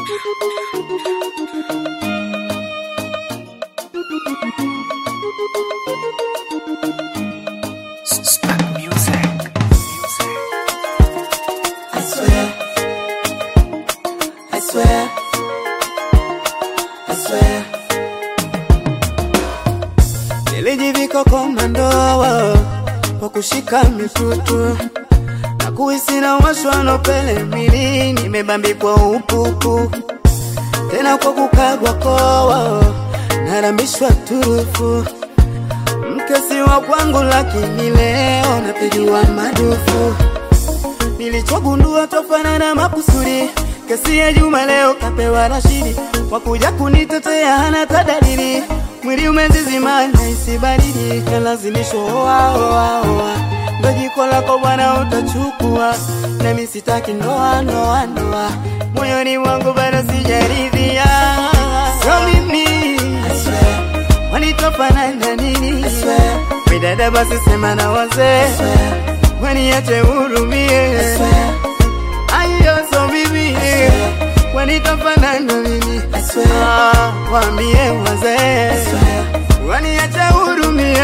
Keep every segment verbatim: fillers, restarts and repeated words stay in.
Nilijivika komando kwa kushika mitutu na kuhisi na washwa na pele mwili, nimebambikwa upupu tena kwa kukagwa koa narambishwa turufu. Mkesi wa kwangu lakini leo napigiwa madufu. Nilichogundua tofana na makusudi, kesi ya Juma leo kapewa Rashidi, wakuja kunitetea hana tadalili. Mwili umezizima na isi baridi, nalazimishwa oa oa oa. Ndo jiko lako bwana utachukua, na mimi sitaki ndoa ndoa ndoa. Moyoni mwangu bado sijaridhia. So mimi I swear, wanitofana na nini? I swear, midada basi sema na wazee, waniache hurumie. I swear, ayo so mimi wanitofana na nini? I swear, ah, waambie wazee, waniache hurumie.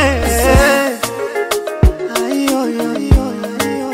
Ayo yo yo yo yo.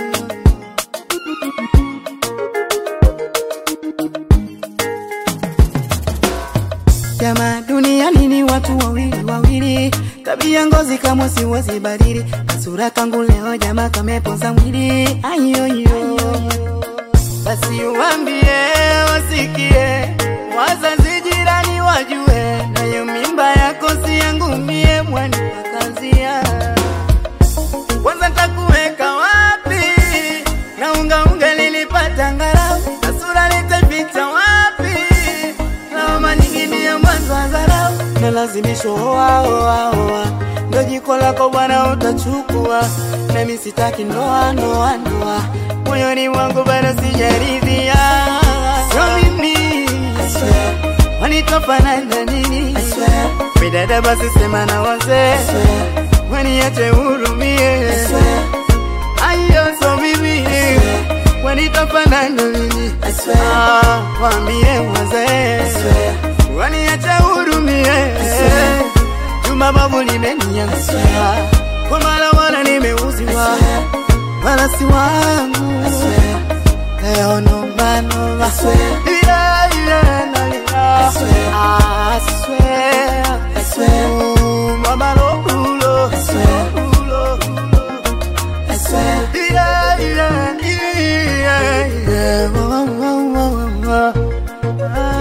Jamaa duniani ni watu wawili wawili, tabia ngozi kama siwezi badili, kasura kangu leo jamaa kameponza mwili. Ayo yo, basi uambie wasikie, wazazi jirani wajue, nayo mimba yako si yangu mie mwani wakazia. Kwanza takuweka wapi, na unga unga nilipata ngarau, na sura nitapita wapi, na mama nyingine ya mwanzo wa zarau. Nalazimishwa oa oa oa, ndo jiko lako bwana utachukua, na mimi sitaki ndoa ndoa ndoa. Moyoni mwangu bado sijaridhia. So mimi I swear, wanitofana na nini? I swear, midada basi sema na wazee, waniache hurumie. I swear, ayo so mimi wanitofana na nini? I swear, ah, waambie wazee, waniache hurumie. Juma babu limeniangusha, kwa mara wana nimeuziwa, wala si wangu. Leo no mano, I swear, yeah yeah na yeah. I swear, I swear, I swear, ooh, mama lo ulo, I swear, ulo, I swear, yeah yeah yeah yeah, oh oh oh oh.